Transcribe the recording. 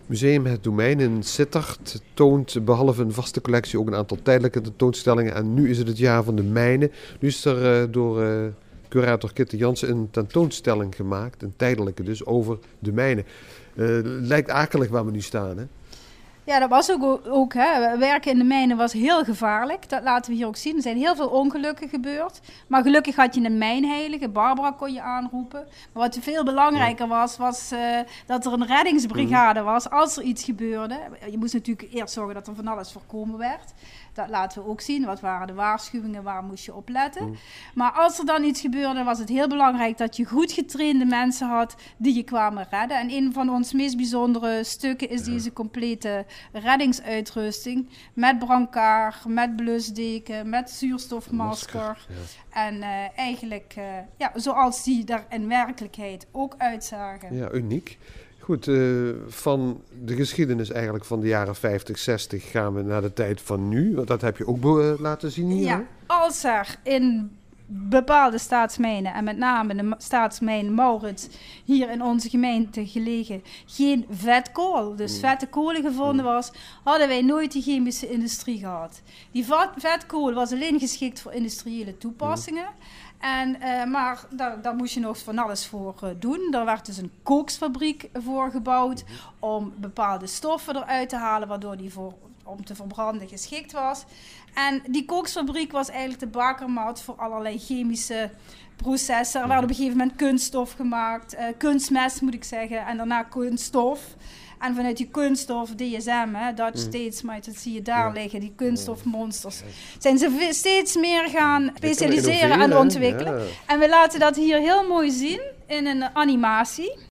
Museum Het Domein in Sittard toont behalve een vaste collectie ook een aantal tijdelijke tentoonstellingen. En nu is het het jaar van de mijnen. Nu is er door curator Kitty Jansen een tentoonstelling gemaakt, een tijdelijke dus, over de mijnen. Lijkt akelig waar we nu staan, hè? Ja, dat was ook hè. Werken in de mijnen was heel gevaarlijk. Dat laten we hier ook zien. Er zijn heel veel ongelukken gebeurd. Maar gelukkig had je een mijnheilige. Barbara kon je aanroepen. Maar wat veel belangrijker was dat er een reddingsbrigade was als er iets gebeurde. Je moest natuurlijk eerst zorgen dat er van alles voorkomen werd. Dat laten we ook zien. Wat waren de waarschuwingen? Waar moest je op letten? Maar als er dan iets gebeurde, was het heel belangrijk dat je goed getrainde mensen had die je kwamen redden. En een van ons meest bijzondere stukken is deze complete reddingsuitrusting. Met brancard, met blusdeken, met zuurstofmasker. En eigenlijk zoals die er in werkelijkheid ook uitzagen. Ja, uniek. Goed, van de geschiedenis eigenlijk van de jaren 50, 60 gaan we naar de tijd van nu. Want dat heb je ook laten zien hier. Ja, als er in bepaalde staatsmijnen, en met name de staatsmijn Maurits, hier in onze gemeente gelegen, geen vetkool, dus vette kolen gevonden was, hadden wij nooit die chemische industrie gehad. Die vetkool was alleen geschikt voor industriële toepassingen. Maar daar moest je nog van alles voor doen. Er werd dus een kooksfabriek voor gebouwd om bepaalde stoffen eruit te halen, waardoor die om te verbranden geschikt was. En die kooksfabriek was eigenlijk de bakermat voor allerlei chemische processen. Er werd op een gegeven moment kunststof gemaakt, kunstmest moet ik zeggen, en daarna kunststof. En vanuit die kunststof, DSM, Dutch States, maar dat zie je daar liggen, die kunststofmonsters, zijn ze steeds meer gaan specialiseren en ontwikkelen. Ja. En we laten dat hier heel mooi zien in een animatie.